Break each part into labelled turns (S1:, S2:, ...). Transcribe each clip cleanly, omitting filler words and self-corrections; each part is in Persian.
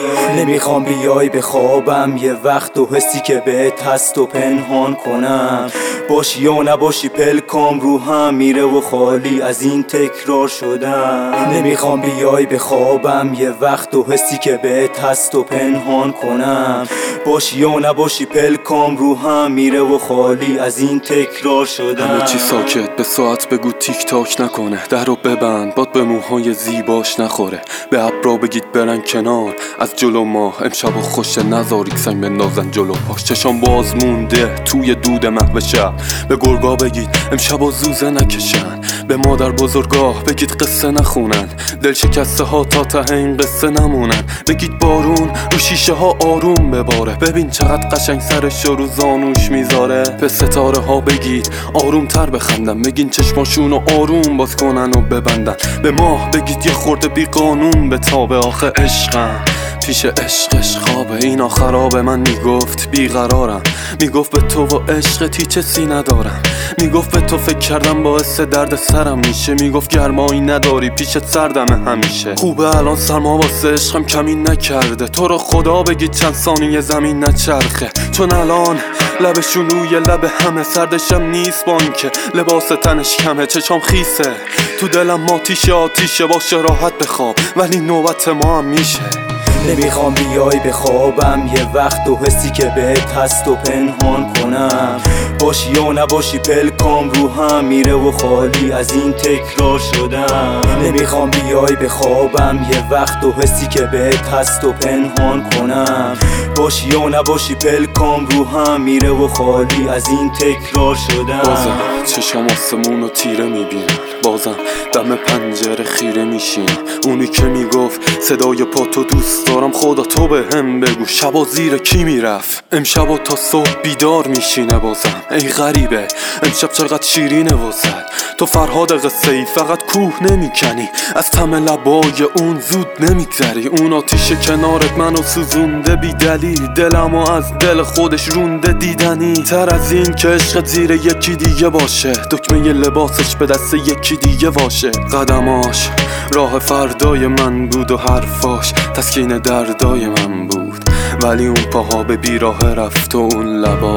S1: نمیخوام بیای به خوابم یه وقت و حسی که بهت هست و پنهان کنم. باشی یا نباشی پلکام روحم میره و خالی از این تکرار شدم. نمیخوام بیای به خوابم یه وقت و حسی که بهت هست و پنهان کنم. باشی یا نباشی پلکام روحم میره و خالی از این تکرار شدم.
S2: همه چی ساکت، به ساعت بگو تیک تاک نکنه. در رو ببند، باد به موهای زیباش نخوره. به ابرا بگید برن کنار از جلو ما. امشب و خوش نذاریک سنگ بندازن جلو پاش. چشام باز مونده توی دود محو شب. به گرگا بگید امشب و زوزه نکشن. به مادر بزرگاه بگید قصه نخونن. دل شکسته ها تا ته این قصه نمونن. بگید بارون رو شیشه ها آروم بباره. ببین چقدر قشنگ سرش رو زانوش میذاره. به ستاره ها بگید آروم تر بخندن. بگین چشماشون رو آروم باز کنن و ببندن. به ماه بگید یه خورده بی قانون به تابه. آخه عشقم پیش عشقش خوابه. اینا خرابه. من میگفت بیقرارم، میگفت به تو و عشقت هیچ حسی ندارم. میگفت به تو فکر کردم باعث درد سرم میشه. میگفت گرمایی نداری پیشت سردمه همیشه. خوبه الان سرما واسه عشقم کمی نکرده. تو رو خدا بگید چند ثانیه زمین نچرخه. چون الان لبشون روی لب همه. سردشم نیست بانکه لباس تنش کمه. چشام خیسه تو دلم آتیشه باشه راحت بخواب ولی نوبت ما هم میشه.
S1: نمیخوام بیای به خوابم یه وقت و حسی که بهت هست و پنهان کنم. باشی یا نباشی پلکام روحم میره و خالی از این تکرار شدم. نمیخوام بیای به خوابم یه وقت و حسی که بهت هست و پنهان کنم. باشی یا نباشی پلکام روحم میره و خالی از این تکرار شدم.
S2: بازم چشم آسمون رو تیره میبینم. بازم دم پنجره خیره میشینم. اونی که میگفت صدای پاتو دوست دارم خدا تو به هم بگو شبا زیر کی میرفت. امشبا تا صبح بیدار میشینه. بازم ای غریبه امشب چقدر شیرینه واسه تو. فرهاد قصه ای فقط کوه نمیکنی. از تم لبای اون زود نمیگذری. اون آتیش کنارت منو سوزونده بی دلیل. دلمو از دل خودش رونده دیدنی تر از این که عشقت زیر یکی دیگه باشه. دکمه لباسش به دست یکی دیگه باشه. قدماش راه فردای من بود و حرفاش تسکین دردای من بود. ولی اون پاها به بیراه رفت و اون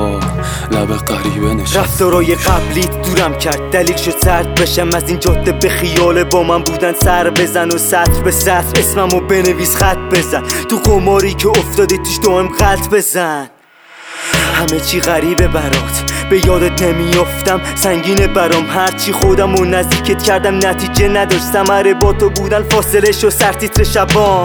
S2: لب غریبه نشست.
S1: رفتارای قبلیت دورم کرد دلیل شد سرد بشم از این جاده. به خیال با من بودن سر بزن و سطر به سطر اسممو بنویس خط بزن. تو قماری که افتادی توش دائم غلط بزن. همه چی غریبه برات به یادت نمیافتم. سنگینه برام هرچی خودمو نزدیکت کردم نتیجه نداشت. ثمره با تو بودن فاصله شو سرتیتر شبام.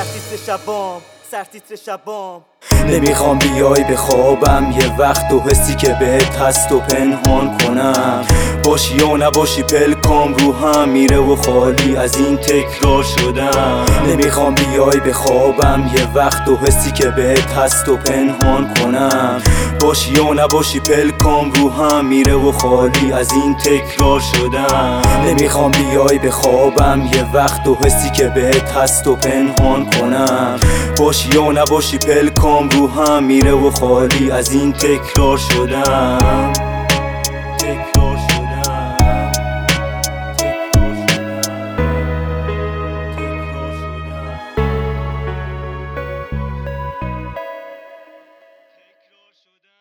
S1: نمیخوام بیای به خوابم یه وقت و حسی که بهت هست و پنهان کنم. باشی یا نباشی پلکام روحم میره و خالی از این تکرار شدم. نمیخوام بیای به خوابم یه وقت و حسی که بهت هست و پنهان کنم. باشی یا نباشی پلکام روحم میره و خالی از این تکرار شدم. نمیخوام بیای به خوابم یه وقت و حسی که بهت هست و پنهان کنم. باشی یا نباشی پلکام روحم میره و خالی از این تکرار شدم.